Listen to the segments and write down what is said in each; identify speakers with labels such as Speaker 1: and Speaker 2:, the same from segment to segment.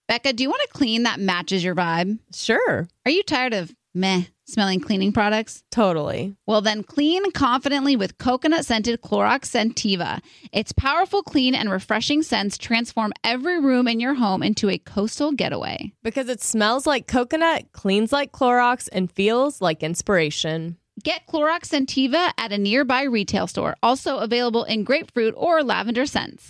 Speaker 1: Becca, do you want a clean that matches your vibe?
Speaker 2: Sure.
Speaker 1: Are you tired of smelling cleaning products?
Speaker 2: Totally.
Speaker 1: Well, then clean confidently with coconut-scented Clorox Scentiva. Its powerful, clean, and refreshing scents transform every room in your home into a coastal getaway.
Speaker 2: Because it smells like coconut, cleans like Clorox, and feels like inspiration.
Speaker 1: Get Clorox Scentiva at a nearby retail store. Also available in grapefruit or lavender scents.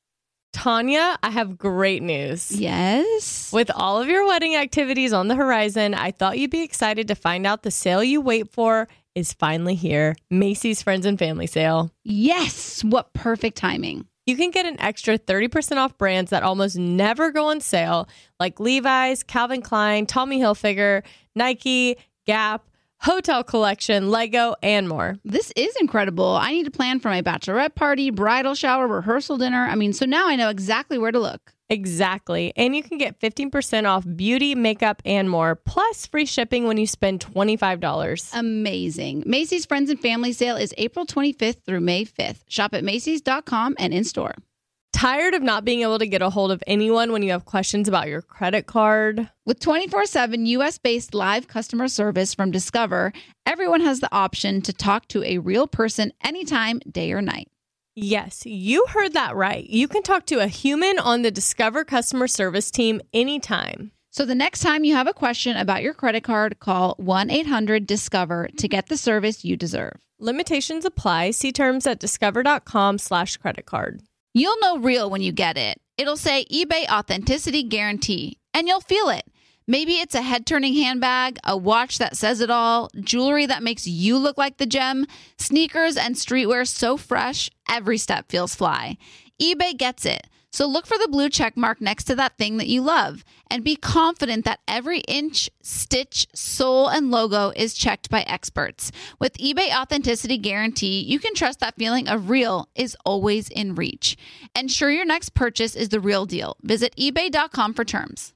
Speaker 2: Tanya, I have great news.
Speaker 1: Yes?
Speaker 2: With all of your wedding activities on the horizon, I thought you'd be excited to find out the sale you wait for is finally here. Macy's Friends and Family Sale.
Speaker 1: Yes! What perfect timing.
Speaker 2: You can get an extra 30% off brands that almost never go on sale, like Levi's, Calvin Klein, Tommy Hilfiger, Nike, Gap, Hotel Collection, Lego, and more.
Speaker 1: This is incredible. I need to plan for my bachelorette party, bridal shower, rehearsal dinner. So now I know exactly where to look.
Speaker 2: Exactly. And you can get 15% off beauty, makeup, and more, plus free shipping when you spend $25.
Speaker 1: Amazing. Macy's Friends and Family Sale is April 25th through May 5th. Shop at Macys.com and in-store.
Speaker 2: Tired of not being able to get a hold of anyone when you have questions about your credit card?
Speaker 1: With 24/7 U.S.-based live customer service from Discover, everyone has the option to talk to a real person anytime, day or night.
Speaker 2: Yes, you heard that right. You can talk to a human on the Discover customer service team anytime.
Speaker 1: So the next time you have a question about your credit card, call 1-800-DISCOVER to get the service you deserve.
Speaker 2: Limitations apply. See terms at discover.com/creditcard.
Speaker 1: You'll know real when you get it. It'll say eBay Authenticity Guarantee, and you'll feel it. Maybe it's a head-turning handbag, a watch that says it all, jewelry that makes you look like the gem, sneakers and streetwear so fresh, every step feels fly. eBay gets it. So look for the blue check mark next to that thing that you love and be confident that every inch, stitch, sole, and logo is checked by experts. With eBay Authenticity Guarantee, you can trust that feeling of real is always in reach. Ensure your next purchase is the real deal. Visit ebay.com for terms.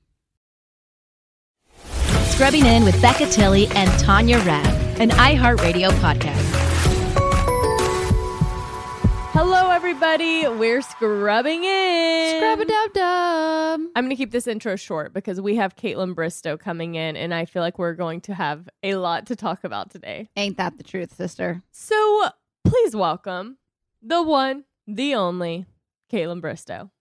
Speaker 3: Scrubbing In with Becca Tilley and Tanya Rad, an iHeartRadio podcast.
Speaker 2: Hello, everybody. We're scrubbing in.
Speaker 1: Scrub-a-dub-dub.
Speaker 2: I'm going to keep this intro short because we have Caitlin Bristow coming in, and I feel like we're going to have a lot to talk about today.
Speaker 1: Ain't that the truth, sister?
Speaker 2: So please welcome the one, the only, Caitlin Bristow.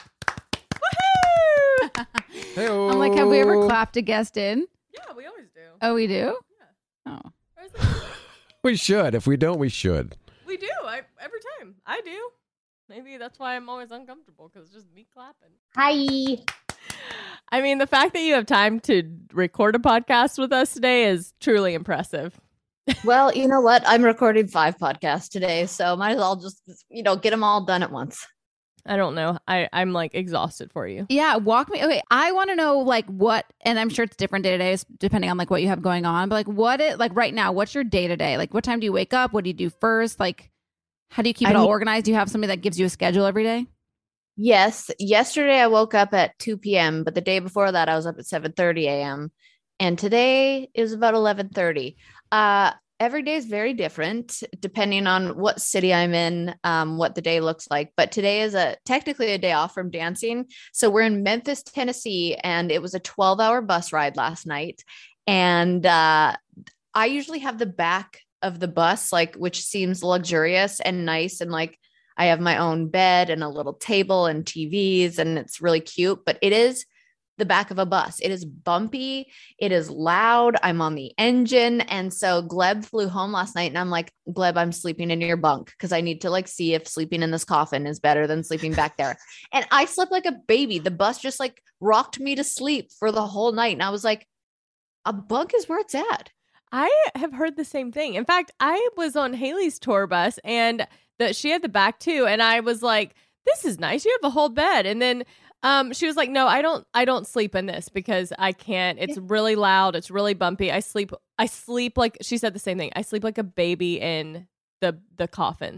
Speaker 2: Woohoo!
Speaker 4: Hey-o.
Speaker 1: I'm like, have we ever clapped a guest in?
Speaker 2: Yeah, we always do.
Speaker 1: Oh, we do?
Speaker 2: Yeah.
Speaker 1: Oh.
Speaker 4: We should. If we don't, we should.
Speaker 2: We do. Every time. I do. Maybe that's why I'm always uncomfortable, because it's just me clapping.
Speaker 5: Hi.
Speaker 2: I mean, the fact that you have time to record a podcast with us today is truly impressive.
Speaker 5: Well, you know what? I'm recording 5 podcasts today, so might as well just, get them all done at once.
Speaker 2: I don't know. I'm like exhausted for you.
Speaker 1: Yeah, walk me. Okay, I want to know like what, and I'm sure it's different day to day depending on like what you have going on. But like right now, what's your day to day? Like, what time do you wake up? What do you do first? Like, how do you keep it all organized? Do you have somebody that gives you a schedule every day?
Speaker 5: Yes. Yesterday I woke up at 2 p.m., but the day before that I was up at 7:30 a.m. And today is about 11:30. Every day is very different depending on what city I'm in, what the day looks like. But today is technically a day off from dancing. So we're in Memphis, Tennessee, and it was a 12-hour bus ride last night. And I usually have the back of the bus, which seems luxurious and nice. And I have my own bed and a little table and TVs, and it's really cute, but it is the back of a bus. It is bumpy. It is loud. I'm on the engine. And so Gleb flew home last night and I'm like, Gleb, I'm sleeping in your bunk because I need to see if sleeping in this coffin is better than sleeping back there. And I slept like a baby. The bus just rocked me to sleep for the whole night. And I was like, a bunk is where it's at.
Speaker 2: I have heard the same thing. In fact, I was on Haley's tour bus and she had the back too. And I was like, this is nice. You have a whole bed. And then she was like, no, I don't sleep in this because I can't. It's really loud. It's really bumpy. I sleep like, she said the same thing. I sleep like a baby in the coffin.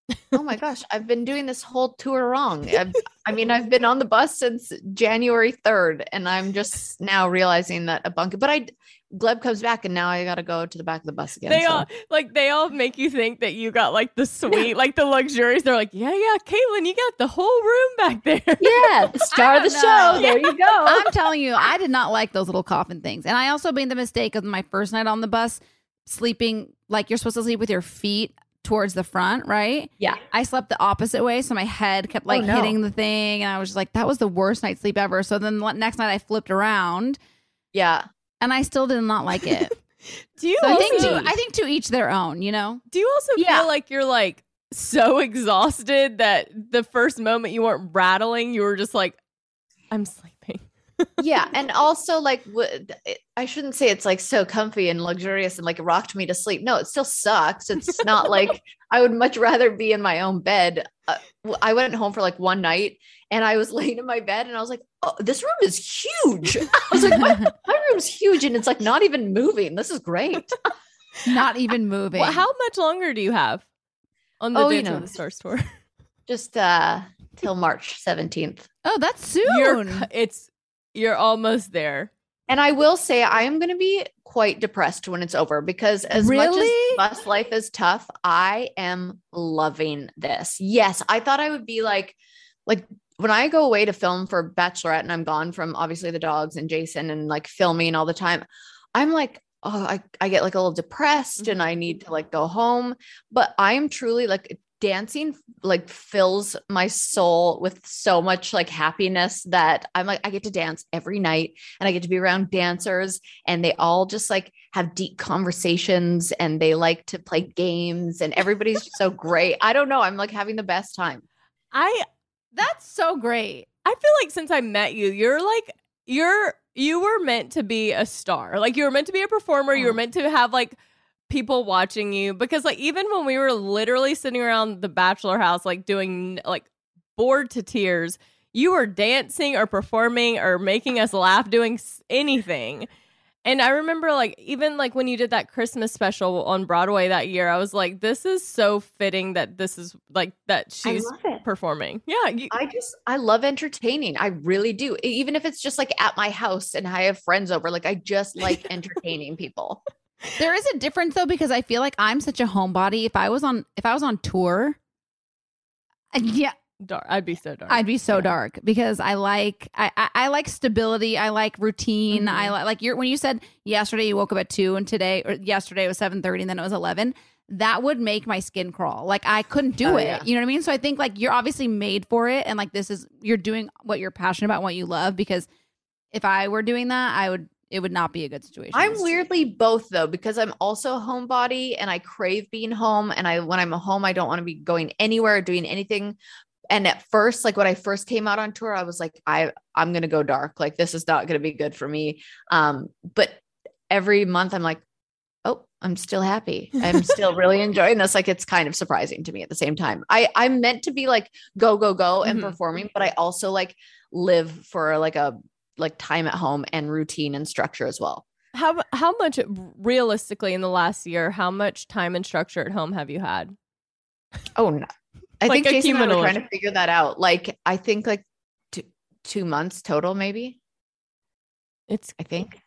Speaker 5: Oh my gosh, I've been doing this whole tour wrong. I've been on the bus since January 3rd, and I'm just now realizing that Gleb comes back, and now I got to go to the back of the bus again.
Speaker 2: They all make you think that you got like the suite, like the luxurious. They're like, yeah, Caitlin, you got the whole room back there.
Speaker 5: Yeah, the star of the show. There you go.
Speaker 1: I'm telling you, I did not like those little coffin things. And I also made the mistake of my first night on the bus sleeping like you're supposed to sleep with your feet towards the front, right?
Speaker 5: Yeah.
Speaker 1: I slept the opposite way, so my head kept hitting the thing, and I was just like, that was the worst night's sleep ever. So then next night I flipped around.
Speaker 5: Yeah.
Speaker 1: And I still did not like it. I think to each their own, you know?
Speaker 2: Do you also feel like you're like so exhausted that the first moment you weren't rattling, you were just like, I'm sleeping?
Speaker 5: Yeah. And also like, I shouldn't say it's like so comfy and luxurious and like it rocked me to sleep. No, it still sucks. It's not like I would much rather be in my own bed. I went home for like one night and I was laying in my bed and I was like, oh, this room is huge. I was like, my room's huge and it's like not even moving. This is great.
Speaker 1: Not even moving.
Speaker 2: Well, how much longer do you have on the Dance of the Stars tour?
Speaker 5: Just till March 17th.
Speaker 1: Oh, that's soon.
Speaker 2: You're almost there.
Speaker 5: And I will say I am going to be quite depressed when it's over because as much as bus life is tough, I am loving this. Yes, I thought I would be like when I go away to film for Bachelorette and I'm gone from obviously the dogs and Jason and like filming all the time, I'm like, oh, I get like a little depressed and I need to like go home. But I am truly like dancing like fills my soul with so much like happiness that I'm like, I get to dance every night and I get to be around dancers and they all just like have deep conversations and they like to play games and everybody's just so great. I don't know. I'm like having the best time.
Speaker 1: That's so great.
Speaker 2: I feel like since I met you, you were meant to be a star. Like you were meant to be a performer. You were meant to have like people watching you because like even when we were literally sitting around the bachelor house like doing like bored to tears, you were dancing or performing or making us laugh, doing anything. And I remember like even like when you did that Christmas special on Broadway that year, I was like, this is so fitting that this is like that she's performing. Yeah.
Speaker 5: I love entertaining. I really do. Even if it's just like at my house and I have friends over, like I just like entertaining people.
Speaker 1: There is a difference though, because I feel like I'm such a homebody. If I was on tour, yeah,
Speaker 2: dark. I'd be so dark.
Speaker 1: I'd be so dark because I like stability. I like routine.
Speaker 2: Mm-hmm.
Speaker 1: I like when you said yesterday you woke up at 2 and yesterday it was 7:30 and then it was 11. That would make my skin crawl. Like I couldn't do it. Yeah. You know what I mean? So I think like you're obviously made for it, and like you're doing what you're passionate about, what you love. Because if I were doing that, it would not be a good situation.
Speaker 5: I'm weirdly both though, because I'm also a homebody and I crave being home. And when I'm home, I don't want to be going anywhere or doing anything. And at first, like when I first came out on tour, I was like, I'm going to go dark. Like this is not going to be good for me. But every month I'm like, oh, I'm still happy. I'm still really enjoying this. Like it's kind of surprising to me at the same time. I'm meant to be like, go, and performing, but I also like live for like time at home and routine and structure as well.
Speaker 2: How much realistically in the last year, how much time and structure at home have you had?
Speaker 5: Oh, no. I think Jason and I were trying to figure that out. Like, I think like 2 months total, maybe. I think.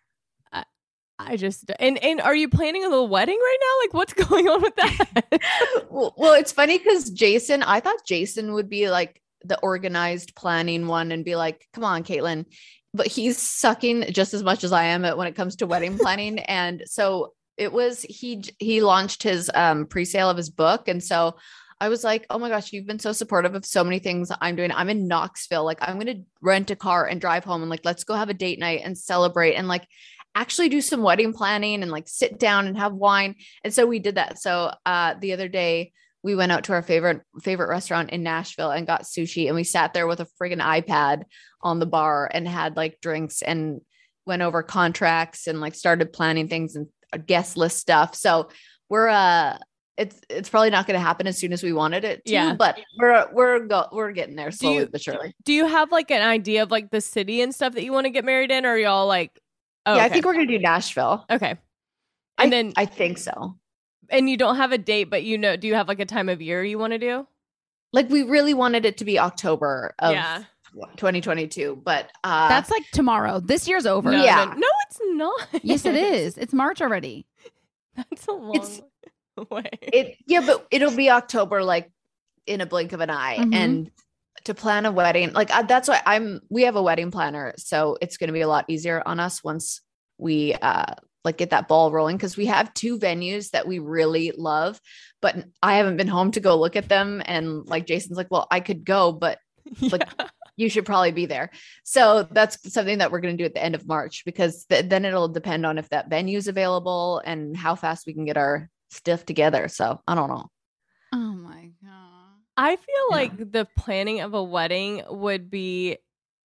Speaker 2: I just, and are you planning a little wedding right now? Like what's going on with that?
Speaker 5: well, it's funny because I thought Jason would be like the organized planning one and be like, come on, Caitlin. But he's sucking just as much as I am when it comes to wedding planning. And so it was, he launched his pre-sale of his book. And so I was like, oh my gosh, you've been so supportive of so many things I'm doing. I'm in Knoxville. Like I'm going to rent a car and drive home and like, let's go have a date night and celebrate and like actually do some wedding planning and like sit down and have wine. And so we did that. So the other day we went out to our favorite restaurant in Nashville and got sushi, and we sat there with a friggin' iPad on the bar and had like drinks and went over contracts and like started planning things and guest list stuff. So we're it's probably not going to happen as soon as we wanted it to, but we're getting there slowly but surely.
Speaker 2: Do you have like an idea of like the city and stuff that you want to get married in, or are y'all like,
Speaker 5: yeah, okay. I think we're going to do Nashville.
Speaker 2: Okay.
Speaker 5: And then I think so.
Speaker 2: And you don't have a date, but do you have like a time of year you want to do?
Speaker 5: like we really wanted it to be October of
Speaker 2: Yeah.
Speaker 5: 2022, but
Speaker 1: That's like tomorrow. This year's over.
Speaker 2: No,
Speaker 5: Yeah.
Speaker 2: no, it's not.
Speaker 1: Yes, it is. It's March already.
Speaker 2: That's a long way.
Speaker 5: but it'll be October like in a blink of an eye.
Speaker 1: Mhm.
Speaker 5: And to plan a wedding, like that's why we have a wedding planner, so it's going to be a lot easier on us once we like get that ball rolling, because we have 2 venues that we really love, but I haven't been home to go look at them. And like Jason's like, well, I could go, but like you should probably be there. So that's something that we're going to do at the end of March, because then it'll depend on if that venue is available and how fast we can get our stuff together. So I don't know.
Speaker 1: Oh my God.
Speaker 2: I feel like the planning of a wedding would be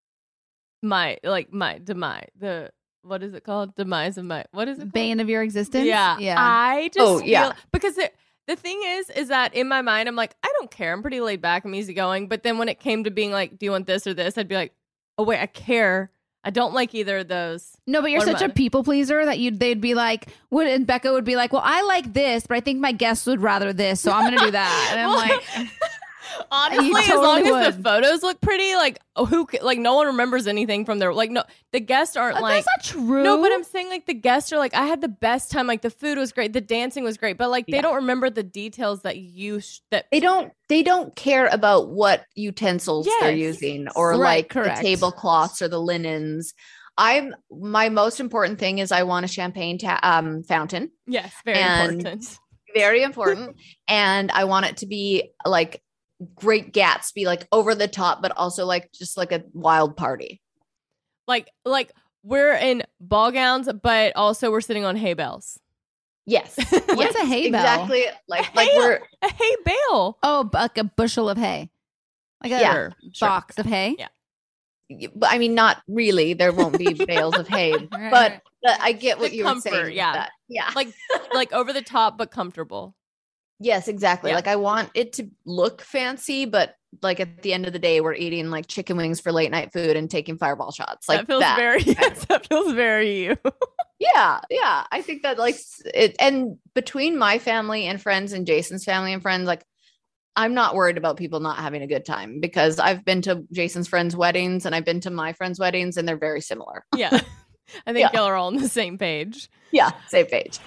Speaker 2: my demise. What is it called? Demise of my, what is it called?
Speaker 1: Bane of your existence?
Speaker 2: Yeah.
Speaker 1: Yeah.
Speaker 2: I just
Speaker 5: yeah.
Speaker 2: feel, because the thing is that in my mind, I'm like, I don't care. I'm pretty laid back. I'm easygoing. But then when it came to being like, do you want this or this? I'd be like, oh, wait, I care. I don't like either of those.
Speaker 1: No, but you're
Speaker 2: What
Speaker 1: such a
Speaker 2: about it?
Speaker 1: people pleaser that they'd be like, and Becca would be like, well, I like this, but I think my guests would rather this, so I'm going to do that. And I'm like,
Speaker 2: honestly,
Speaker 1: You
Speaker 2: as long
Speaker 1: totally
Speaker 2: as the
Speaker 1: would.
Speaker 2: photos look pretty, like no one remembers anything from their, like, no, the guests aren't like,
Speaker 1: that's not true.
Speaker 2: no, but I'm saying like the guests are like, I had the best time. Like the food was great. The dancing was great, but like they don't remember the details that
Speaker 5: They don't care about what utensils they're
Speaker 2: Yes.
Speaker 5: using, or
Speaker 1: Right,
Speaker 5: like
Speaker 1: correct.
Speaker 5: the tablecloths or the linens. My most important thing is I want a champagne fountain.
Speaker 2: yes, very
Speaker 5: And-
Speaker 2: important.
Speaker 5: Very important. And I want it to be like Great Gatsby, like over the top, but also like just like a wild party.
Speaker 2: Like we're in ball gowns, but also we're sitting on hay bales.
Speaker 5: Yes.
Speaker 1: What's a hay bale?
Speaker 5: Exactly. Like
Speaker 2: Hay-
Speaker 5: we're
Speaker 2: A hay bale.
Speaker 1: Oh, like a bushel of hay. Like a
Speaker 5: Yeah,
Speaker 1: box of hay.
Speaker 2: Yeah.
Speaker 5: but I mean, not really. There won't be bales of hay,
Speaker 1: Right,
Speaker 5: but
Speaker 1: right.
Speaker 5: I get what
Speaker 2: The
Speaker 5: you were
Speaker 2: comfort,
Speaker 5: saying. with
Speaker 2: yeah.
Speaker 5: that. Yeah.
Speaker 2: Like over the top, but comfortable.
Speaker 5: Yes, exactly.
Speaker 2: Yeah.
Speaker 5: Like I want it to look fancy, but like at the end of the day, we're eating like chicken wings for late night food and taking fireball shots. Like
Speaker 2: that feels very, that feels very you.
Speaker 5: Yeah. I think that like it, and between my family and friends and Jason's family and friends, like I'm not worried about people not having a good time, because I've been to Jason's friends' weddings and I've been to my friends' weddings, and they're very similar.
Speaker 2: Yeah. I think
Speaker 5: Yeah.
Speaker 2: y'all are all on the same page.
Speaker 5: Yeah, same page.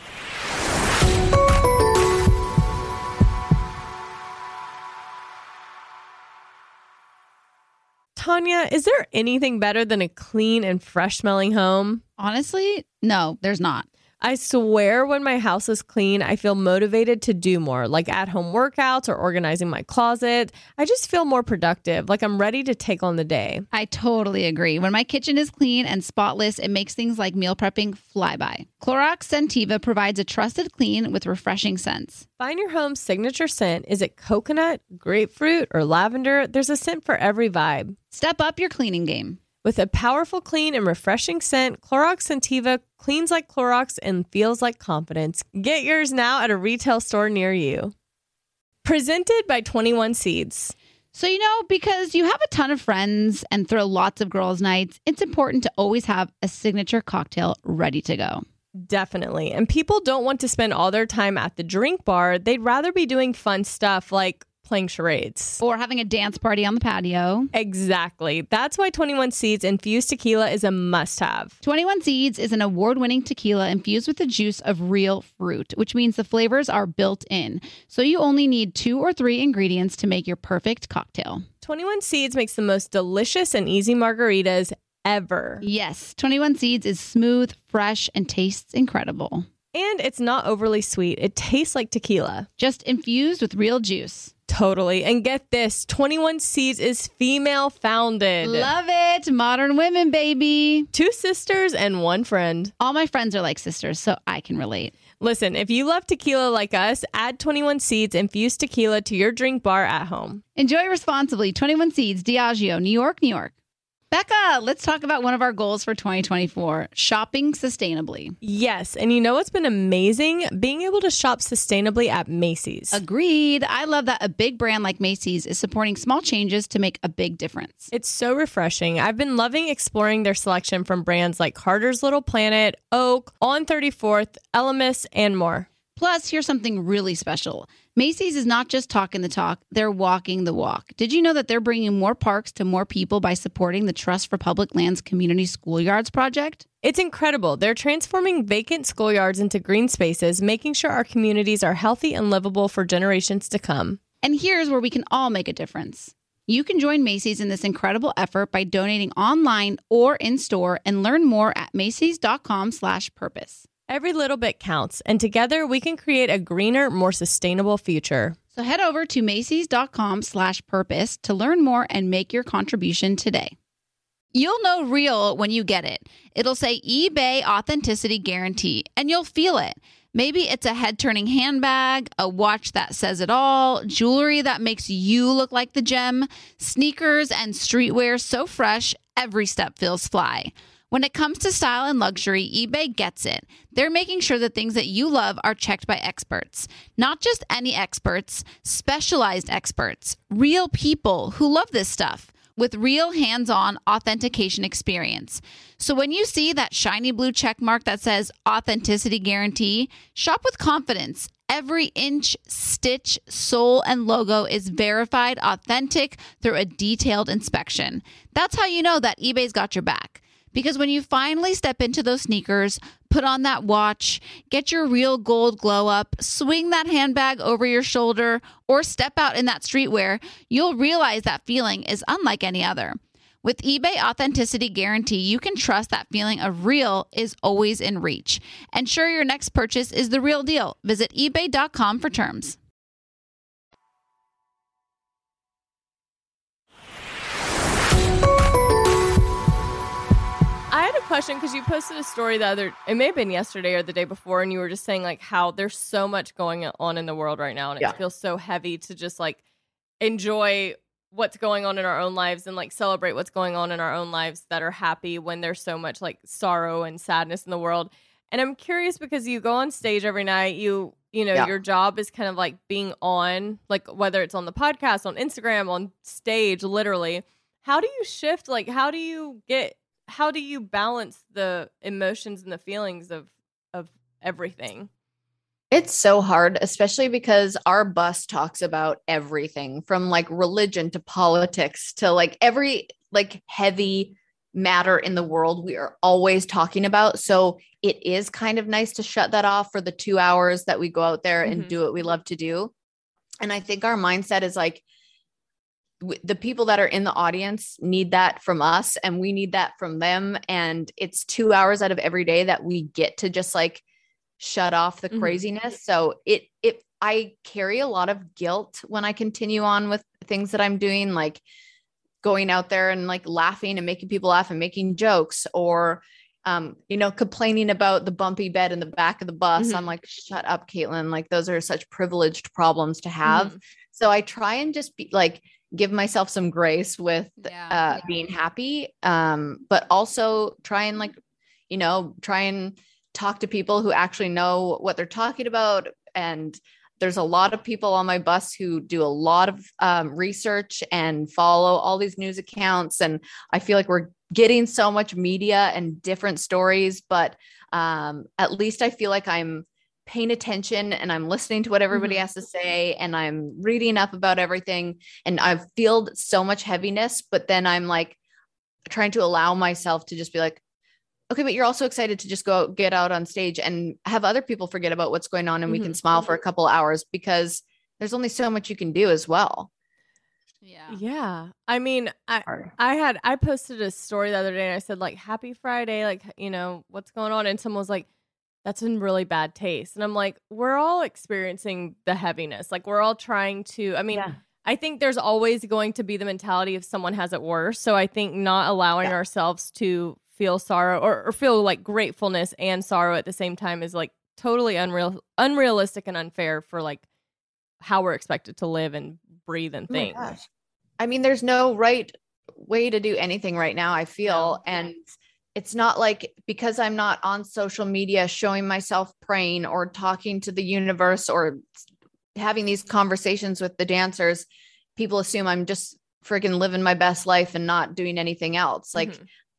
Speaker 2: Tanya, is there anything better than a clean and fresh smelling home?
Speaker 1: Honestly, no, there's not.
Speaker 2: I swear when my house is clean, I feel motivated to do more, like at-home workouts or organizing my closet. I just feel more productive, like I'm ready to take on the day.
Speaker 1: I totally agree. When my kitchen is clean and spotless, it makes things like meal prepping fly by. Clorox Scentiva provides a trusted clean with refreshing scents.
Speaker 2: Find your home's signature scent. Is it coconut, grapefruit, or lavender? There's a scent for every vibe.
Speaker 1: Step up your cleaning game.
Speaker 2: With a powerful, clean, and refreshing scent, Clorox Scentiva cleans like Clorox and feels like confidence. Get yours now at a retail store near you. Presented by 21 Seeds.
Speaker 1: So, because you have a ton of friends and throw lots of girls' nights, it's important to always have a signature cocktail ready to go.
Speaker 2: Definitely. And people don't want to spend all their time at the drink bar. They'd rather be doing fun stuff like playing charades.
Speaker 1: Or having a dance party on the patio.
Speaker 2: Exactly. That's why 21 Seeds infused tequila is a must-have.
Speaker 1: 21 Seeds is an award-winning tequila infused with the juice of real fruit, which means the flavors are built in. So you only need 2 or 3 ingredients to make your perfect cocktail.
Speaker 2: 21 Seeds makes the most delicious and easy margaritas ever.
Speaker 1: Yes, 21 Seeds is smooth, fresh, and tastes incredible.
Speaker 2: And it's not overly sweet. It tastes like tequila.
Speaker 1: Just infused with real juice.
Speaker 2: Totally. And get this, 21 Seeds is female founded.
Speaker 1: Love it. Modern women, baby.
Speaker 2: 2 sisters and 1 friend.
Speaker 1: All my friends are like sisters, so I can relate.
Speaker 2: Listen, if you love tequila like us, add 21 Seeds infused tequila to your drink bar at home.
Speaker 1: Enjoy responsibly. 21 Seeds, Diageo, New York, New York. Becca, let's talk about one of our goals for 2024, shopping sustainably.
Speaker 2: Yes. And you know what's been amazing? Being able to shop sustainably at Macy's.
Speaker 1: Agreed. I love that a big brand like Macy's is supporting small changes to make a big difference.
Speaker 2: It's so refreshing. I've been loving exploring their selection from brands like Carter's Little Planet, Oak, On 34th, Elemis, and more.
Speaker 1: Plus, here's something really special. Macy's is not just talking the talk, they're walking the walk. Did you know that they're bringing more parks to more people by supporting the Trust for Public Lands Community Schoolyards project?
Speaker 2: It's incredible. They're transforming vacant schoolyards into green spaces, making sure our communities are healthy and livable for generations to come.
Speaker 1: And here's where we can all make a difference. You can join Macy's in this incredible effort by donating online or in-store and learn more at macys.com/purpose.
Speaker 2: Every little bit counts, and together we can create a greener, more sustainable future.
Speaker 1: So head over to macys.com/purpose to learn more and make your contribution today. You'll know real when you get it. It'll say eBay Authenticity Guarantee, and you'll feel it. Maybe it's a head-turning handbag, a watch that says it all, jewelry that makes you look like the gem, sneakers and streetwear so fresh, every step feels fly. When it comes to style and luxury, eBay gets it. They're making sure the things that you love are checked by experts. Not just any experts, specialized experts, real people who love this stuff with real hands-on authentication experience. So when you see that shiny blue check mark that says Authenticity Guarantee, shop with confidence. Every inch, stitch, sole, and logo is verified authentic through a detailed inspection. That's how you know that eBay's got your back. Because when you finally step into those sneakers, put on that watch, get your real gold glow up, swing that handbag over your shoulder, or step out in that streetwear, you'll realize that feeling is unlike any other. With eBay Authenticity Guarantee, you can trust that feeling of real is always in reach. Ensure your next purchase is the real deal. Visit ebay.com for terms.
Speaker 2: I had a question because you posted a story it may have been yesterday or the day before, and you were just saying like how there's so much going on in the world right now, and it feels so heavy to just like enjoy what's going on in our own lives and like celebrate what's going on in our own lives that are happy when there's so much like sorrow and sadness in the world. And I'm curious because you go on stage every night, your job is kind of like being on, like whether it's on the podcast, on Instagram, on stage, literally. How do you shift? Like, how do you balance the emotions and the feelings of everything?
Speaker 5: It's so hard, especially because our bus talks about everything from like religion to politics to like every like heavy matter in the world we are always talking about. So it is kind of nice to shut that off for the 2 hours that we go out there and do what we love to do. And I think our mindset is like, the people that are in the audience need that from us and we need that from them. And it's 2 hours out of every day that we get to just like shut off the craziness. So I carry a lot of guilt when I continue on with things that I'm doing, like going out there and like laughing and making people laugh and making jokes or, complaining about the bumpy bed in the back of the bus. I'm like, shut up, Caitlin. Like those are such privileged problems to have. So I try and just be like, give myself some grace with being happy. But also try and talk to people who actually know what they're talking about. And there's a lot of people on my bus who do a lot of research and follow all these news accounts. And I feel like we're getting so much media and different stories, but at least I feel like I'm paying attention and I'm listening to what everybody has to say and I'm reading up about everything. And I've feel so much heaviness, but then I'm like trying to allow myself to just be like, okay, but you're also excited to just go get out on stage and have other people forget about what's going on and we can smile for a couple hours because there's only so much you can do as well.
Speaker 2: Yeah. I mean, I posted a story the other day and I said like, happy Friday, like, what's going on? And someone was like, that's in really bad taste. And I'm like, we're all experiencing the heaviness. Like we're all trying to, I think there's always going to be the mentality if someone has it worse. So I think not allowing ourselves to feel sorrow or feel like gratefulness and sorrow at the same time is like totally unrealistic and unfair for like how we're expected to live and breathe and think.
Speaker 5: Oh my gosh. I mean, there's no right way to do anything right now, I feel. And it's not like because I'm not on social media showing myself praying or talking to the universe or having these conversations with the dancers, people assume I'm just freaking living my best life and not doing anything else. Like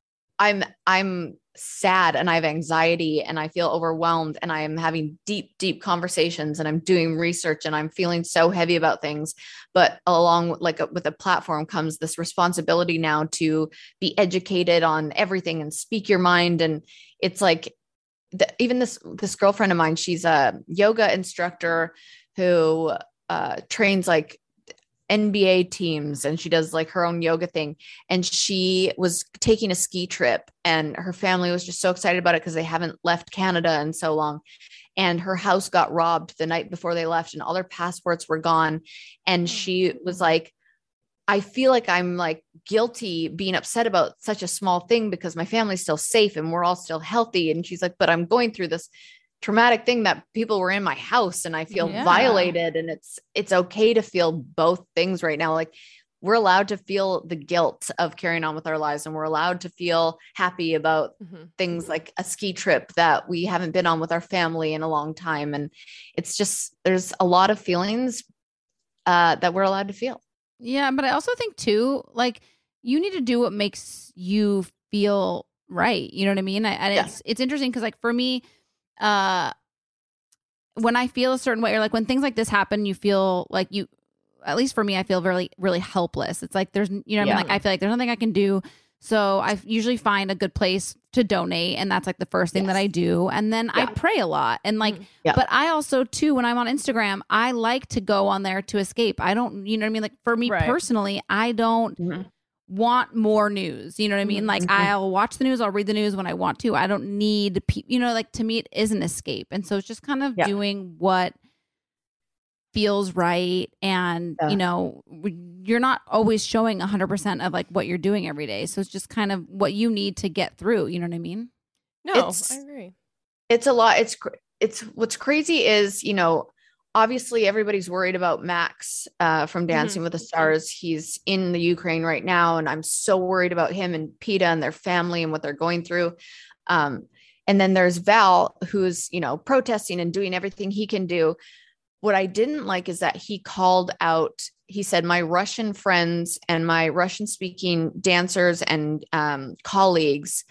Speaker 5: I'm sad and I have anxiety and I feel overwhelmed and I am having deep conversations and I'm doing research and I'm feeling so heavy about things. But along with a platform comes this responsibility now to be educated on everything and speak your mind. And it's like even this girlfriend of mine, she's a yoga instructor who trains like NBA teams, and she does like her own yoga thing. And she was taking a ski trip and her family was just so excited about it because they haven't left Canada in so long. And her house got robbed the night before they left and all their passports were gone. And she was like, I feel like I'm like guilty being upset about such a small thing because my family's still safe and we're all still healthy. And she's like, but I'm going through this traumatic thing that people were in my house and I feel violated. And it's okay to feel both things right now. Like we're allowed to feel the guilt of carrying on with our lives, and we're allowed to feel happy about things like a ski trip that we haven't been on with our family in a long time. And it's just, there's a lot of feelings that we're allowed to feel.
Speaker 1: Yeah. But I also think too, like you need to do what makes you feel right. You know what I mean? It's interesting. Cause like for me, when I feel a certain way, or like when things like this happen, you feel like at least for me, I feel really, really helpless. It's like there's, you know what I mean? Like I feel like there's nothing I can do. So I usually find a good place to donate. And that's like the first thing that I do. And then I pray a lot. And like, but I also too, when I'm on Instagram, I like to go on there to escape. I don't, you know what I mean? Like for me personally, I don't want more news. You know what I mean? Like I'll watch the news, I'll read the news when I want to. I don't need, you know, like to me, it is an escape. And so it's just kind of doing what feels right. And, you know, you're not always showing 100% of like what you're doing every day. So it's just kind of what you need to get through. You know what I mean?
Speaker 2: No, I agree.
Speaker 5: It's a lot. It's what's crazy is, you know, obviously everybody's worried about Max from Dancing with the Stars. He's in the Ukraine right now. And I'm so worried about him and PETA and their family and what they're going through. And then there's Val, who's, you know, protesting and doing everything he can do. What I didn't like is that he called out, he said, my Russian friends and my Russian speaking dancers and colleagues,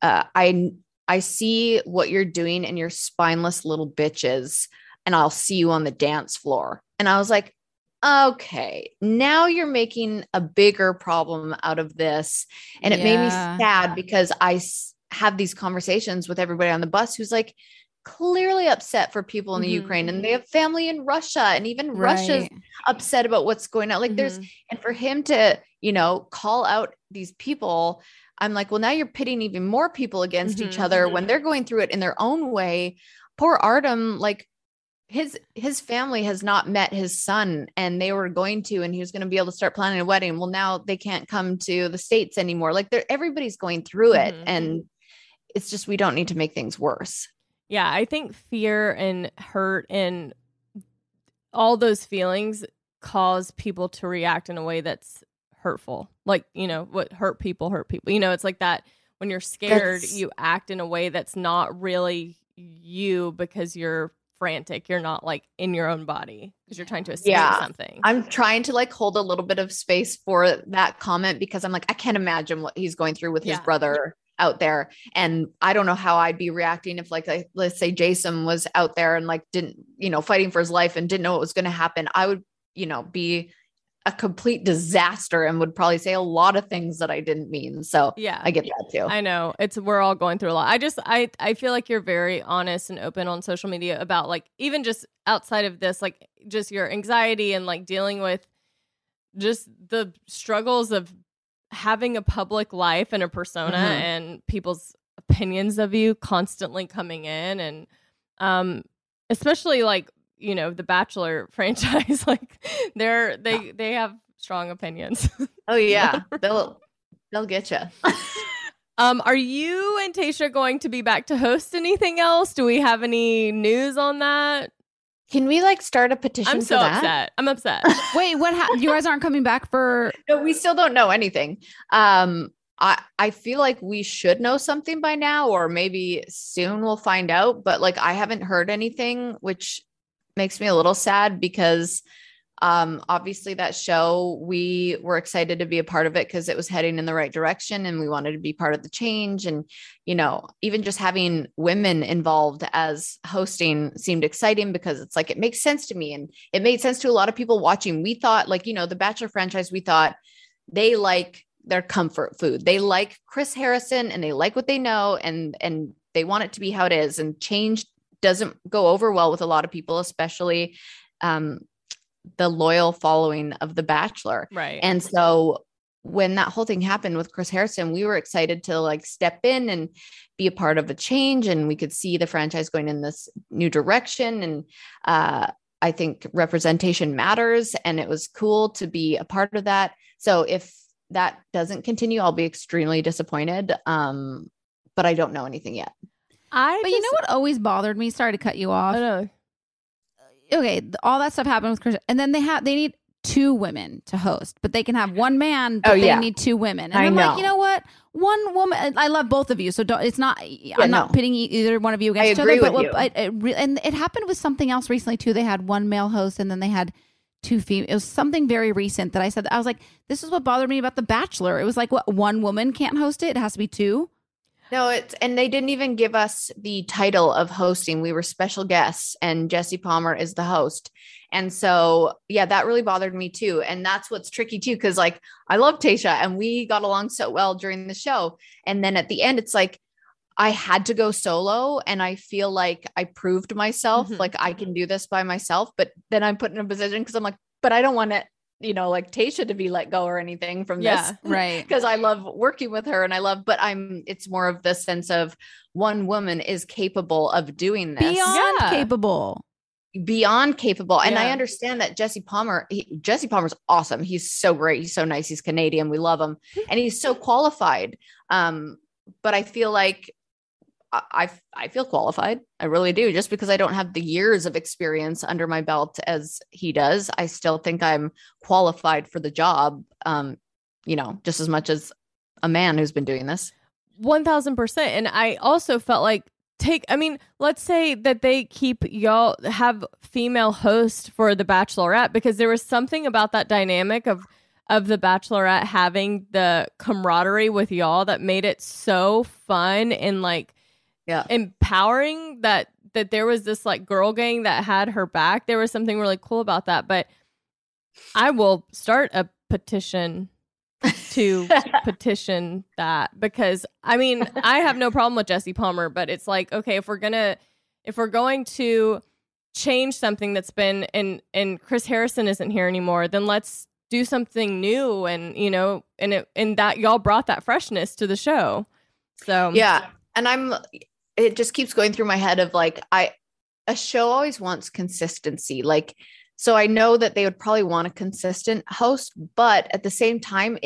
Speaker 5: I see what you're doing and you're spineless little bitches. And I'll see you on the dance floor. And I was like, okay, now you're making a bigger problem out of this. And it made me sad because I have these conversations with everybody on the bus who's like clearly upset for people in the Ukraine, and they have family in Russia, and even Russia's upset about what's going on. Like and for him to, you know, call out these people, I'm like, well, now you're pitting even more people against each other when they're going through it in their own way. Poor Artem, like, his family has not met his son, and they were going to, and he was going to be able to start planning a wedding. Well, now they can't come to the States anymore. Like everybody's going through it. And it's just, we don't need to make things worse.
Speaker 2: Yeah. I think fear and hurt and all those feelings cause people to react in a way that's hurtful. Like, you know, what hurt people, you know, it's like that when you're scared, you act in a way that's not really you because you're frantic. You're not like in your own body because you're trying to escape something.
Speaker 5: I'm trying to like hold a little bit of space for that comment because I'm like, I can't imagine what he's going through with his brother out there. And I don't know how I'd be reacting if like let's say Jason was out there and like didn't, you know, fighting for his life and didn't know what was going to happen. I would, you know, be a complete disaster and would probably say a lot of things that I didn't mean. So I get that too.
Speaker 2: I know we're all going through a lot. I feel like you're very honest and open on social media about like, even just outside of this, like just your anxiety and like dealing with just the struggles of having a public life and a persona and people's opinions of you constantly coming in. And especially like, you know, the Bachelor franchise, like they have strong opinions.
Speaker 5: Oh yeah. They'll get you.
Speaker 2: Are you and Tayshia going to be back to host anything else? Do we have any news on that?
Speaker 5: Can we like start a petition?
Speaker 2: I'm so upset. I'm upset.
Speaker 1: Wait, what happened? You guys aren't coming back for?
Speaker 5: No, we still don't know anything. I feel like we should know something by now, or maybe soon we'll find out. But like, I haven't heard anything, which makes me a little sad because Obviously that show, we were excited to be a part of it because it was heading in the right direction and we wanted to be part of the change. And, you know, even just having women involved as hosting seemed exciting because it's like, it makes sense to me. And it made sense to a lot of people watching. We thought, like, you know, the Bachelor franchise, we thought they like their comfort food. They like Chris Harrison and they like what they know, and they want it to be how it is. And change doesn't go over well with a lot of people, especially the loyal following of The Bachelor.
Speaker 2: Right.
Speaker 5: And so when that whole thing happened with Chris Harrison, we were excited to like step in and be a part of a change. And we could see the franchise going in this new direction. And I think representation matters. And it was cool to be a part of that. So if that doesn't continue, I'll be extremely disappointed. But I don't know anything yet.
Speaker 1: But you know what always bothered me? Sorry to cut you off.
Speaker 2: I know.
Speaker 1: Okay, all that stuff happened with Chris, and then they need 2 women to host, but they can have 1 man, but they need 2 women. And I'm like, you know what? 1 woman. I love both of you, so don't. It's not. I'm not pitting either one of you against each other. And it happened with something else recently too. They had 1 male host, and then they had 2 female. It was something very recent that I said. I was like, this is what bothered me about The Bachelor. It was like, what, 1 woman can't host it? It has to be 2.
Speaker 5: No, and they didn't even give us the title of hosting. We were special guests and Jesse Palmer is the host. And so, yeah, that really bothered me too. And that's what's tricky too. Cause like, I love Tayshia and we got along so well during the show. And then at the end, it's like, I had to go solo and I feel like I proved myself, like I can do this by myself, but then I'm put in a position cause I'm like, but I don't want to, you know, like Tayshia to be let go or anything from this.
Speaker 1: Right.
Speaker 5: Because I love working with her and it's more of the sense of 1 woman is capable of doing this. Beyond capable. And I understand that Jesse Palmer's awesome. He's so great. He's so nice. He's Canadian. We love him. And he's so qualified. But I feel like I feel qualified. I really do. Just because I don't have the years of experience under my belt as he does, I still think I'm qualified for the job. You know, just as much as a man who's been doing this.
Speaker 2: 1000%. And I also felt like let's say that they keep y'all have female host for The Bachelorette, because there was something about that dynamic of The Bachelorette having the camaraderie with y'all that made it so fun and like empowering that there was this like girl gang that had her back. There was something really cool about that. But I will start a petition to petition that, because I mean, I have no problem with Jesse Palmer, but it's like, okay, if we're going to change something that's been and Chris Harrison isn't here anymore, then let's do something new. And you know, and that y'all brought that freshness to the show. So
Speaker 5: yeah. And it just keeps going through my head of like, a show always wants consistency. Like, so I know that they would probably want a consistent host, but at the same time,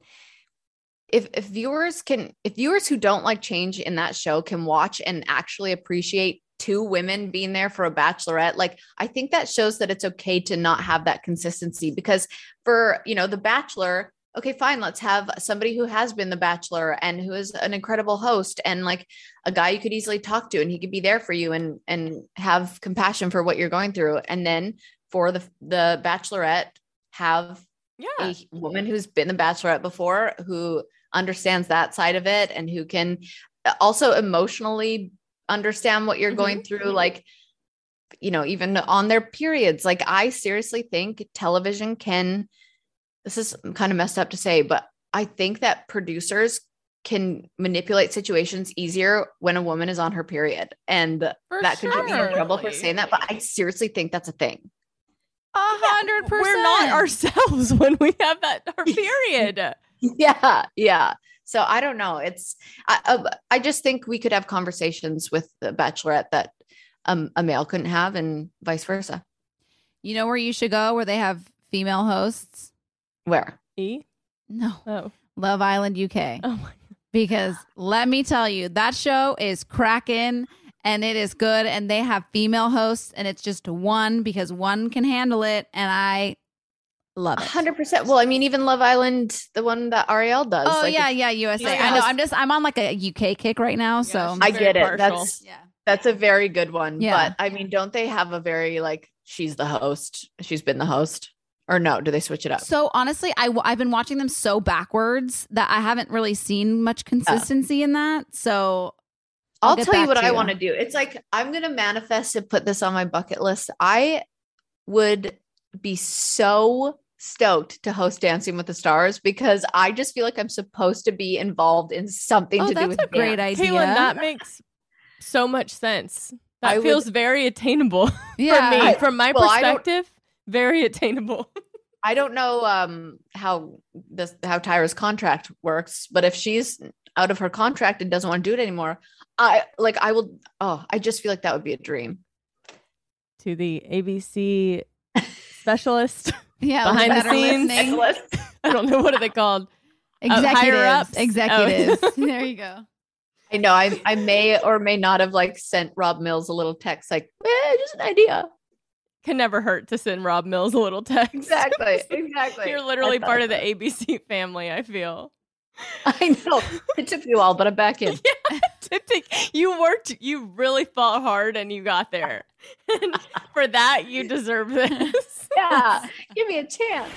Speaker 5: if viewers who don't like change in that show can watch and actually appreciate 2 women being there for a bachelorette, like, I think that shows that it's okay to not have that consistency. Because for, you know, The Bachelor, okay, fine, let's have somebody who has been The Bachelor and who is an incredible host and like a guy you could easily talk to and he could be there for you and have compassion for what you're going through. And then for the Bachelorette, have a woman who's been The Bachelorette before, who understands that side of it and who can also emotionally understand what you're going through. Like, you know, even on their periods, like I seriously think television can, this is kind of messed up to say, but I think that producers can manipulate situations easier when a woman is on her period. And that could get me in trouble for saying that, but I seriously think that's a thing.
Speaker 1: 100%.
Speaker 2: We're not ourselves when we have our period.
Speaker 5: Yeah. So I don't know. I just think we could have conversations with the Bachelorette that a male couldn't have, and vice versa.
Speaker 1: You know where you should go where they have female hosts?
Speaker 5: Where?
Speaker 1: No.
Speaker 2: Oh.
Speaker 1: Love Island UK.
Speaker 2: Oh my God.
Speaker 1: Because let me tell you, that show is cracking and it is good. And they have female hosts and it's just 1 because 1 can handle it. And I love it.
Speaker 5: 100%. Well, I mean, even Love Island, the one that Ariel does.
Speaker 1: Oh, like USA. I know. I'm on like a UK kick right now. So
Speaker 5: I get it. That's a very good one.
Speaker 1: Yeah.
Speaker 5: But I mean, don't they have a very like, she's the host. She's been the host. Or no, do they switch it up?
Speaker 1: So honestly, I've been watching them so backwards that I haven't really seen much consistency in that. So
Speaker 5: I'll
Speaker 1: get
Speaker 5: tell you
Speaker 1: back
Speaker 5: what
Speaker 1: to
Speaker 5: I
Speaker 1: you.
Speaker 5: want to do. It's like, I'm going to manifest and put this on my bucket list. I would be so stoked to host Dancing with the Stars because I just feel like I'm supposed to be involved in something to do
Speaker 1: that's
Speaker 5: with
Speaker 1: a great
Speaker 5: dance.
Speaker 1: idea.
Speaker 2: Caitlin, that makes so much sense.
Speaker 5: I
Speaker 2: That
Speaker 5: would-
Speaker 2: feels very attainable
Speaker 1: Yeah.
Speaker 2: for me. From my
Speaker 5: Well, I don't-
Speaker 2: perspective, very attainable.
Speaker 5: I don't know how Tyra's contract works, but if she's out of her contract and doesn't want to do it anymore, I just feel like that would be a dream.
Speaker 2: To the ABC specialist
Speaker 1: Yeah,
Speaker 2: behind the
Speaker 1: that are
Speaker 2: scenes.
Speaker 1: listening.
Speaker 2: I don't know, what are they called?
Speaker 1: Executives.
Speaker 2: higher ups?
Speaker 1: Executives. There you go.
Speaker 5: I know I may or may not have like sent Rob Mills a little text like, just an idea.
Speaker 2: Can never hurt to send Rob Mills a little text.
Speaker 5: Exactly.
Speaker 2: You're literally
Speaker 5: I thought
Speaker 2: part of
Speaker 5: of
Speaker 2: the ABC family, I feel.
Speaker 5: I know. It took me a while, but I'm back in.
Speaker 2: You really fought hard and you got there. And for that, you deserve this.
Speaker 5: Yeah. Give me a chance.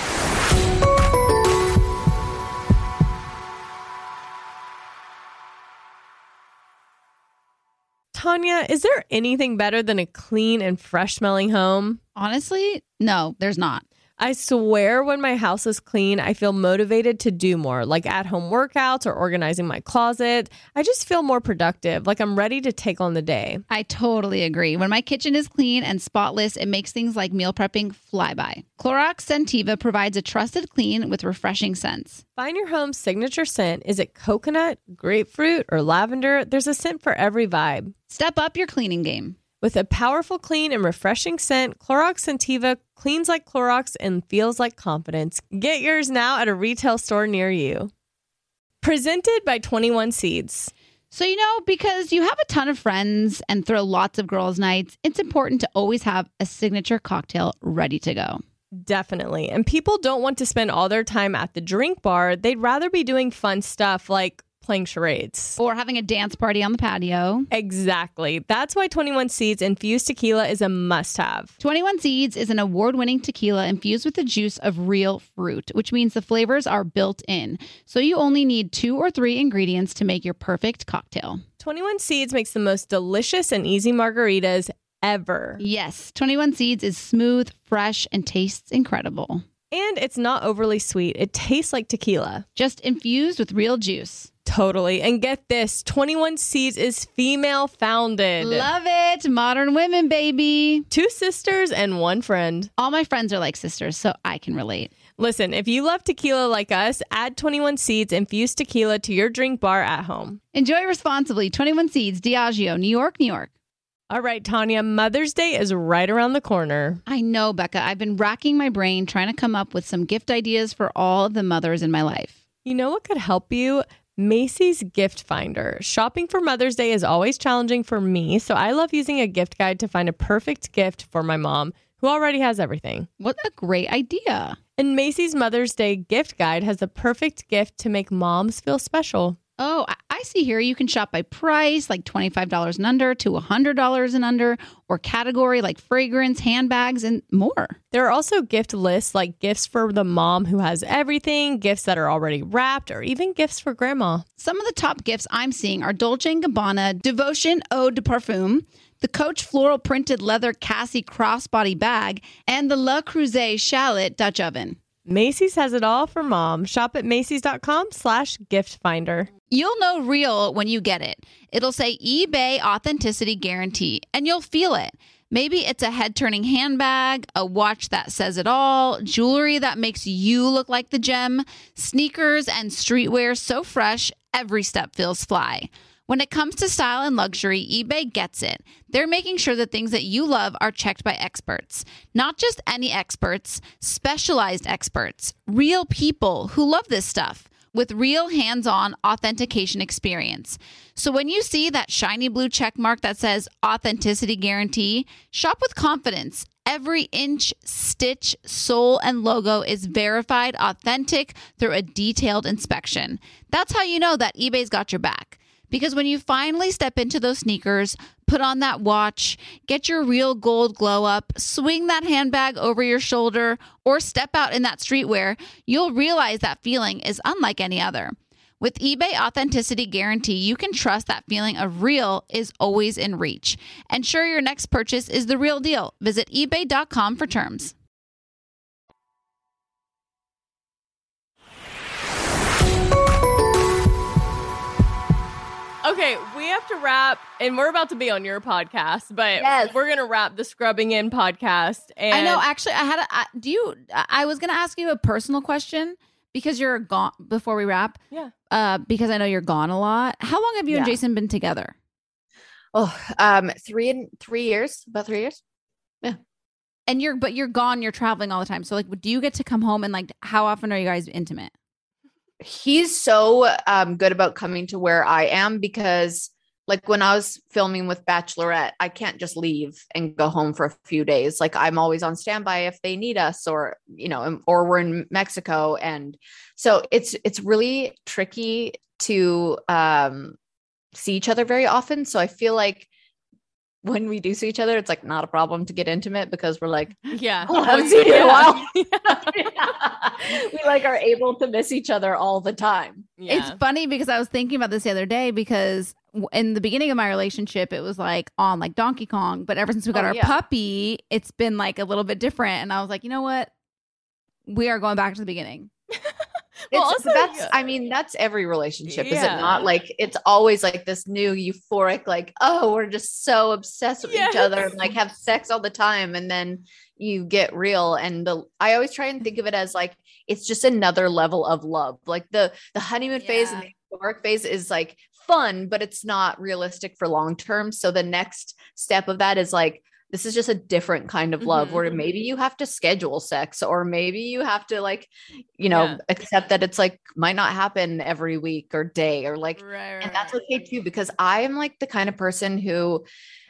Speaker 2: Tanya, is there anything better than a clean and fresh smelling home?
Speaker 1: Honestly, no, there's not.
Speaker 2: I swear when my house is clean, I feel motivated to do more, like at-home workouts or organizing my closet. I just feel more productive, like I'm ready to take on the day.
Speaker 1: I totally agree. When my kitchen is clean and spotless, it makes things like meal prepping fly by. Clorox Scentiva provides a trusted clean with refreshing scents.
Speaker 2: Find your home's signature scent. Is it coconut, grapefruit, or lavender? There's a scent for every vibe.
Speaker 1: Step up your cleaning game.
Speaker 2: With a powerful, clean, and refreshing scent, Clorox Scentiva cleans like Clorox and feels like confidence. Get yours now at a retail store near you. Presented by 21 Seeds.
Speaker 1: So, because you have a ton of friends and throw lots of girls' nights, it's important to always have a signature cocktail ready to go.
Speaker 2: Definitely. And people don't want to spend all their time at the drink bar. They'd rather be doing fun stuff like playing charades.
Speaker 1: Or having a dance party on the patio.
Speaker 2: Exactly. That's why 21 Seeds infused tequila is a must-have.
Speaker 1: 21 Seeds is an award-winning tequila infused with the juice of real fruit, which means the flavors are built in. So you only need 2 or 3 ingredients to make your perfect cocktail.
Speaker 2: 21 Seeds makes the most delicious and easy margaritas ever.
Speaker 1: Yes, 21 Seeds is smooth, fresh, and tastes incredible.
Speaker 2: And it's not overly sweet. It tastes like tequila.
Speaker 1: Just infused with real juice.
Speaker 2: Totally. And get this, 21 Seeds is female founded.
Speaker 1: Love it. Modern women, baby.
Speaker 2: 2 sisters and 1 friend.
Speaker 1: All my friends are like sisters, so I can relate.
Speaker 2: Listen, if you love tequila like us, add 21 Seeds infused tequila to your drink bar at home.
Speaker 1: Enjoy responsibly. 21 Seeds, Diageo, New York, New York.
Speaker 2: All right, Tanya, Mother's Day is right around the corner.
Speaker 1: I know, Becca. I've been racking my brain trying to come up with some gift ideas for all of the mothers in my life.
Speaker 2: You know what could help you? Macy's Gift Finder. Shopping for Mother's Day is always challenging for me, so I love using a gift guide to find a perfect gift for my mom, who already has everything.
Speaker 1: What a great idea.
Speaker 2: And Macy's Mother's Day gift guide has the perfect gift to make moms feel special.
Speaker 1: Oh, I see here you can shop by price, like $25 and under to $100 and under, or category like fragrance, handbags, and more.
Speaker 2: There are also gift lists like gifts for the mom who has everything, gifts that are already wrapped, or even gifts for grandma.
Speaker 1: Some of the top gifts I'm seeing are Dolce & Gabbana Devotion Eau de Parfum, the Coach floral printed leather Cassie crossbody bag, and the Le Creuset Shallot Dutch oven.
Speaker 2: Macy's has it all for mom. Shop at Macy's.com/gift finder.
Speaker 1: You'll know real when you get it. It'll say eBay Authenticity Guarantee, and you'll feel it. Maybe it's a head-turning handbag, a watch that says it all, jewelry that makes you look like the gem, sneakers and streetwear so fresh, every step feels fly. When it comes to style and luxury, eBay gets it. They're making sure the things that you love are checked by experts. Not just any experts, specialized experts, real people who love this stuff with real hands-on authentication experience. So when you see that shiny blue check mark that says Authenticity Guarantee, shop with confidence. Every inch, stitch, sole, and logo is verified authentic through a detailed inspection. That's how you know that eBay's got your back. Because when you finally step into those sneakers, put on that watch, get your real gold glow up, swing that handbag over your shoulder, or step out in that streetwear, you'll realize that feeling is unlike any other. With eBay Authenticity Guarantee, you can trust that feeling of real is always in reach. Ensure your next purchase is the real deal. Visit ebay.com for terms.
Speaker 2: Okay, we have to wrap, and we're about to be on your podcast, but
Speaker 5: Yes.
Speaker 2: we're going to wrap the Scrubbing In podcast. And
Speaker 1: I know. Actually, I was going to ask you a personal question because you're gone before we wrap.
Speaker 2: Yeah.
Speaker 1: Because I know you're gone a lot. How long have you and
Speaker 5: Yeah.
Speaker 1: Jason been together?
Speaker 5: Oh, 3 years, about 3 years.
Speaker 1: And you're gone. You're traveling all the time. So like, do you get to come home and like, how often are you guys intimate?
Speaker 5: He's so good about coming to where I am because like when I was filming with Bachelorette, I can't just leave and go home for a few days. Like I'm always on standby if they need us or, or we're in Mexico. And so it's really tricky to see each other very often. So I feel like when we do see each other, it's like not a problem to get intimate because we're like,
Speaker 2: Yeah.
Speaker 5: I haven't seen you in a while.
Speaker 2: Yeah.
Speaker 5: We like are able to miss each other all the time.
Speaker 2: Yeah.
Speaker 1: It's funny because I was thinking about this the other day because in the beginning of my relationship, it was like on like Donkey Kong. But ever since we got our puppy, it's been like a little bit different. And I was like, you know what? We are going back to the beginning.
Speaker 2: Well, also,
Speaker 5: That's every relationship, is it
Speaker 2: Yeah.
Speaker 5: not? Like it's always like this new euphoric, like, oh, we're just so obsessed with each other and like have sex all the time. And then you get real. And I always try and think of it as like, it's just another level of love. Like the honeymoon phase and the euphoric phase is like fun, but it's not realistic for long term. So the next step of that is like, this is just a different kind of love where maybe you have to schedule sex or maybe you have to like, accept that it's like might not happen every week or day or like, and that's okay too, because I am like the kind of person who,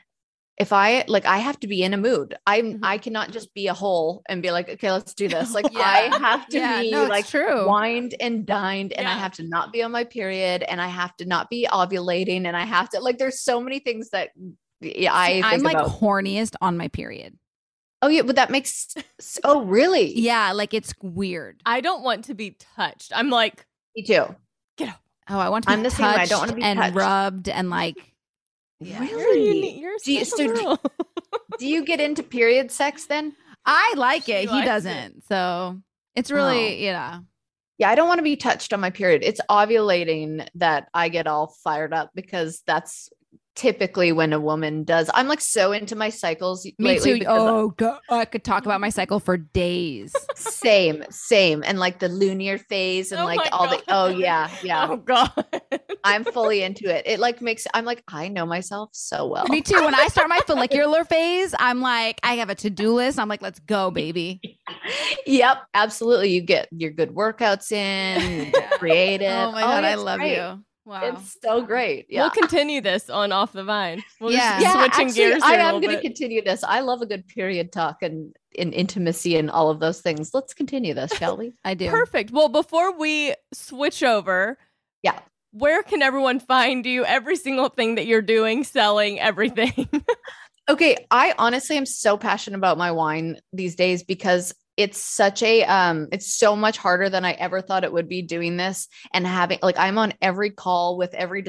Speaker 5: if I have to be in a mood, I cannot just be a hole and be like, okay, let's do this. Like I have to be like
Speaker 1: true.
Speaker 5: wined and dined and I have to not be on my period and I have to not be ovulating and I have to like, there's so many things that
Speaker 1: I'm like horniest on my period.
Speaker 5: Oh yeah, but that makes. Oh really?
Speaker 1: Yeah, like it's weird.
Speaker 2: I don't want to be touched. I'm like,
Speaker 5: me too.
Speaker 2: Get up.
Speaker 1: Oh, I want to be
Speaker 5: I'm the same way. I don't want to be
Speaker 1: and
Speaker 5: touched.
Speaker 1: rubbed and like.
Speaker 5: Really?
Speaker 2: You're a
Speaker 5: Do you-
Speaker 2: special
Speaker 5: so
Speaker 2: girl.
Speaker 5: Do you get into period sex then?
Speaker 1: I like it.
Speaker 2: She
Speaker 1: He
Speaker 2: likes
Speaker 1: doesn't. So it's really,
Speaker 5: Yeah, I don't want to be touched on my period. It's ovulating that I get all fired up because that's typically when a woman does. I'm like so into my cycles
Speaker 1: me
Speaker 5: lately
Speaker 1: too.
Speaker 5: because
Speaker 1: Oh, God. I could talk about my cycle for days.
Speaker 5: same. And like the lunar phase and
Speaker 2: Oh
Speaker 5: like
Speaker 2: my
Speaker 5: all
Speaker 2: God.
Speaker 5: the, oh yeah.
Speaker 2: Oh God.
Speaker 5: I'm fully into it. It like I'm like, I know myself so well.
Speaker 1: Me too. When I start my follicular phase, I'm like, I have a to-do list. I'm like, let's go, baby.
Speaker 5: Yep, absolutely. You get your good workouts in, you get creative.
Speaker 1: Oh my God, I
Speaker 5: it's
Speaker 1: love
Speaker 5: great.
Speaker 1: you. Wow.
Speaker 5: It's so great. Yeah.
Speaker 2: We'll continue this on Off the Vine. We'll
Speaker 1: Yeah.
Speaker 2: just switching
Speaker 5: actually,
Speaker 2: gears
Speaker 5: I
Speaker 2: here a
Speaker 5: am
Speaker 2: little
Speaker 5: going to
Speaker 2: bit.
Speaker 5: continue this. I love a good period talk and intimacy and all of those things. Let's continue this, shall we?
Speaker 1: I do.
Speaker 2: Perfect. Well, before we switch over,
Speaker 5: Yeah.
Speaker 2: where can everyone find you? Every single thing that you're doing, selling, everything.
Speaker 5: Okay, I honestly am so passionate about my wine these days because it's such a it's so much harder than I ever thought it would be doing this and having like I'm on every call with every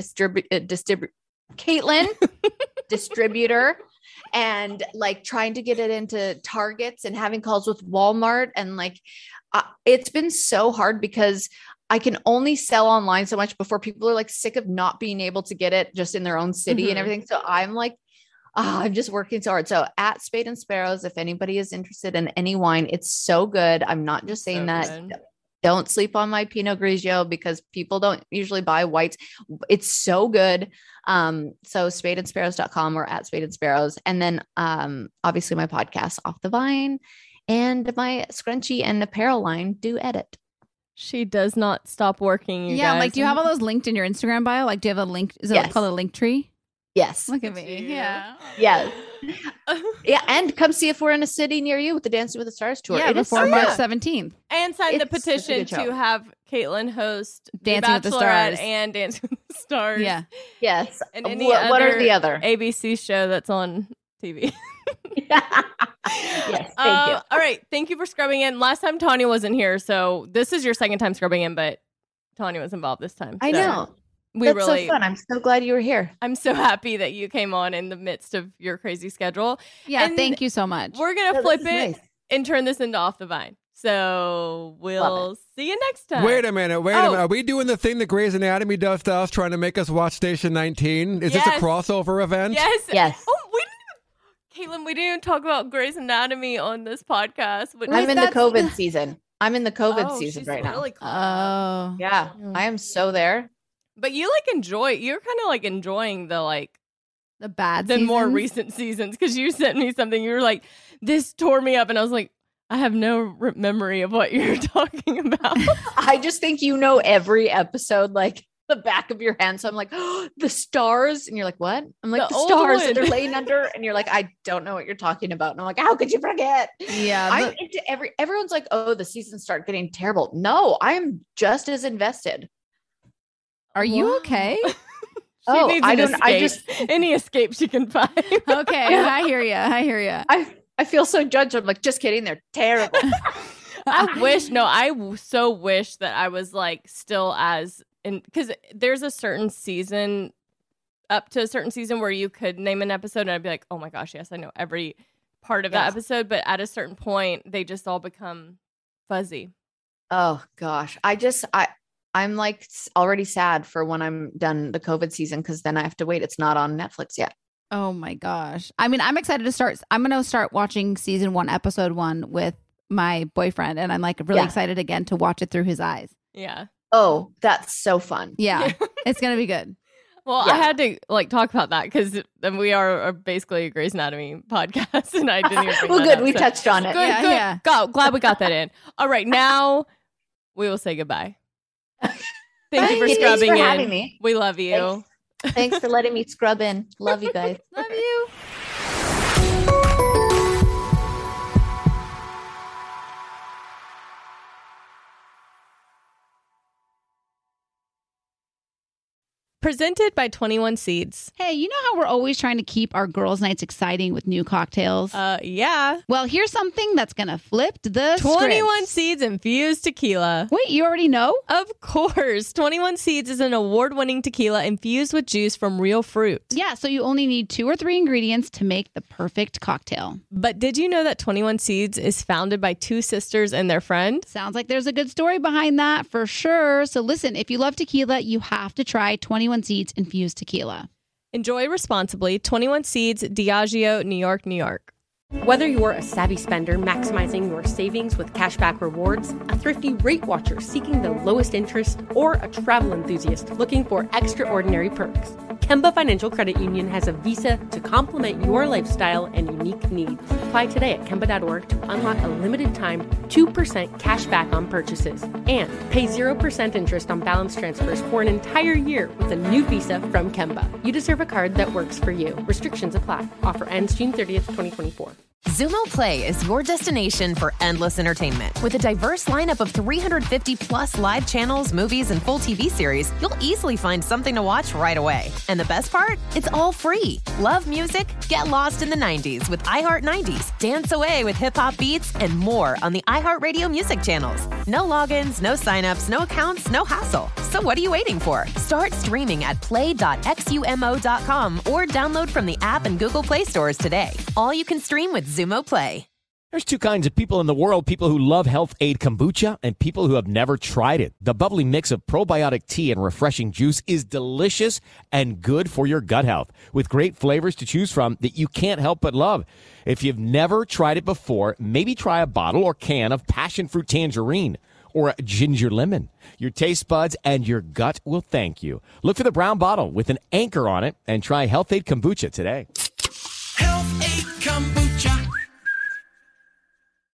Speaker 5: Caitlin distributor and like trying to get it into Targets and having calls with Walmart and like it's been so hard because I can only sell online so much before people are like sick of not being able to get it just in their own city and everything. So I'm like, I'm just working so hard. So at Spade and Sparrows, if anybody is interested in any wine, it's so good. I'm not just saying that.
Speaker 2: good.
Speaker 5: Don't sleep on my Pinot Grigio because people don't usually buy whites. It's so good. So spadeandsparrows.com or at Spade and Sparrows. And then obviously my podcast, Off the Vine, and my scrunchie and apparel line, Do Edit.
Speaker 2: She does not stop working. You
Speaker 1: Yeah,
Speaker 2: guys.
Speaker 1: like, do you have all those linked in your Instagram bio? Like, do you have a link? Is it
Speaker 5: Yes.
Speaker 1: called a link tree?
Speaker 5: Yes.
Speaker 1: Look at
Speaker 2: Look at
Speaker 1: me.
Speaker 2: you.
Speaker 1: Yeah.
Speaker 5: Yes. Yeah. And come see if we're in a city near you with the Dancing with the Stars tour.
Speaker 1: Yeah,
Speaker 5: It is
Speaker 1: before
Speaker 5: so
Speaker 1: March
Speaker 5: good.
Speaker 1: 17th.
Speaker 2: And sign the
Speaker 5: It's such a
Speaker 2: petition
Speaker 5: good show.
Speaker 2: to have Caitlin host
Speaker 1: Dancing with the
Speaker 2: Bachelorette
Speaker 1: Stars.
Speaker 2: and Dancing with the Stars.
Speaker 1: Yeah.
Speaker 5: Yes.
Speaker 2: And any
Speaker 5: What are the other?
Speaker 2: ABC show that's on TV.
Speaker 5: Yes, thank you.
Speaker 2: All right. Thank you for scrubbing in. Last time Tanya wasn't here, so this is your second time scrubbing in, but Tanya was involved this time.
Speaker 5: I
Speaker 2: so
Speaker 5: know.
Speaker 2: We
Speaker 5: That's
Speaker 2: really,
Speaker 5: so fun. I'm so glad you were here.
Speaker 2: I'm so happy that you came on in the midst of your crazy schedule.
Speaker 1: Yeah.
Speaker 2: And
Speaker 1: Thank you so much.
Speaker 2: We're going to
Speaker 5: No,
Speaker 2: flip
Speaker 5: this
Speaker 2: it
Speaker 5: is nice.
Speaker 2: and turn this into Off the Vine. So we'll see you next time.
Speaker 4: Wait a minute. Are we doing the thing that Grey's Anatomy does to us, trying to make us watch Station 19? Is this
Speaker 2: Yes.
Speaker 4: a crossover event?
Speaker 2: Yes.
Speaker 5: Yes.
Speaker 2: Oh, Caitlin, we didn't even talk about Grey's Anatomy on this podcast. But
Speaker 5: I'm in the
Speaker 1: that's-
Speaker 5: COVID season. I'm in the COVID
Speaker 2: Oh,
Speaker 5: season
Speaker 2: she's
Speaker 5: right now.
Speaker 2: really close.
Speaker 1: Oh.
Speaker 5: Yeah, I am so there.
Speaker 2: But you're kind of like enjoying the
Speaker 1: The bad
Speaker 2: the more
Speaker 1: seasons?
Speaker 2: recent seasons because you sent me something. You were like, this tore me up. And I was like, I have no memory of what you're talking about.
Speaker 5: I just think you know every episode like the back of your hand. So I'm like, oh, the stars. And you're like, what? I'm like,
Speaker 2: The
Speaker 5: the
Speaker 2: old
Speaker 5: stars
Speaker 2: one.
Speaker 5: that they're laying under. And you're like, I don't know what you're talking about. And I'm like, how could you forget?
Speaker 1: Yeah.
Speaker 5: I'm into everyone's like, oh, the seasons start getting terrible. No, I'm just as invested.
Speaker 1: Are you
Speaker 2: Wow.
Speaker 1: okay?
Speaker 5: Oh,
Speaker 2: needs
Speaker 5: I
Speaker 2: an
Speaker 5: don't, I
Speaker 2: escape.
Speaker 5: just,
Speaker 2: Any escape she can find.
Speaker 1: Okay. I hear you. I hear you.
Speaker 5: I feel so judged. I'm like, just kidding. They're terrible.
Speaker 2: I so wish that I was like still as in because there's a certain season up to a certain season where you could name an episode and I'd be like, oh my gosh, yes, I know every part of that
Speaker 5: Yes.
Speaker 2: episode. But at a certain point, they just all become fuzzy.
Speaker 5: Oh gosh. I'm like already sad for when I'm done the COVID season because then I have to wait. It's not on Netflix yet.
Speaker 1: Oh my gosh. I mean, I'm excited to start. I'm going to start watching season 1, episode 1 with my boyfriend. And I'm like really
Speaker 5: Yeah.
Speaker 1: excited again to watch it through his eyes.
Speaker 2: Yeah.
Speaker 5: Oh, that's so fun.
Speaker 1: Yeah. It's going to be good.
Speaker 2: Well,
Speaker 5: Yeah.
Speaker 2: I had to like talk about that because we are basically a Grey's Anatomy podcast, and I didn't even. Bring
Speaker 5: Well,
Speaker 2: that
Speaker 5: good.
Speaker 2: up,
Speaker 5: We
Speaker 2: so-
Speaker 5: touched on it.
Speaker 2: Good,
Speaker 1: Yeah,
Speaker 2: good.
Speaker 1: yeah.
Speaker 2: Glad we got that in. All right, now we will say goodbye. Thank you for
Speaker 5: Thanks
Speaker 2: scrubbing
Speaker 5: for
Speaker 2: in.
Speaker 5: having me.
Speaker 2: We love you.
Speaker 5: Thanks for letting me scrub in. Love you guys.
Speaker 1: Love you.
Speaker 2: Presented by 21 Seeds.
Speaker 1: Hey, you know how we're always trying to keep our girls' nights exciting with new cocktails?
Speaker 2: Yeah.
Speaker 1: Well, here's something that's going to flip the
Speaker 2: 21
Speaker 1: script.
Speaker 2: Seeds infused tequila.
Speaker 1: Wait, you already know?
Speaker 2: Of course. 21 Seeds is an award-winning tequila infused with juice from real fruit.
Speaker 1: Yeah, so you only need 2 or 3 ingredients to make the perfect cocktail.
Speaker 2: But did you know that 21 Seeds is founded by 2 sisters and their friend?
Speaker 1: Sounds like there's a good story behind that for sure. So listen, if you love tequila, you have to try 21 Seeds infused tequila.
Speaker 2: Enjoy responsibly. 21 Seeds, Diageo, New York, New York.
Speaker 6: Whether you're a savvy spender maximizing your savings with cashback rewards, a thrifty rate watcher seeking the lowest interest, or a travel enthusiast looking for extraordinary perks, Kemba Financial Credit Union has a visa to complement your lifestyle and unique needs. Apply today at Kemba.org to unlock a limited time 2% cash back on purchases and pay 0% interest on balance transfers for an entire year with a new visa from Kemba. You deserve a card that works for you. Restrictions apply. Offer ends June 30th, 2024.
Speaker 7: Zumo Play is your destination for endless entertainment. With a diverse lineup of 350 plus live channels, movies, and full TV series, you'll easily find something to watch right away. And the best part? It's all free. Love music? Get lost in the 90s with iHeart 90s. Dance away with hip hop beats and more on the iHeartRadio music channels. No logins, no signups, no accounts, no hassle. So what are you waiting for? Start streaming at play.xumo.com or download from the app and Google Play stores today. All you can stream with Zumo Play.
Speaker 8: There's 2 kinds of people in the world, people who love Health Aid Kombucha and people who have never tried it. The bubbly mix of probiotic tea and refreshing juice is delicious and good for your gut health, with great flavors to choose from that you can't help but love. If you've never tried it before, maybe try a bottle or can of passion fruit tangerine or a ginger lemon. Your taste buds and your gut will thank you. Look for the brown bottle with an anchor on it and try Health Aid Kombucha today.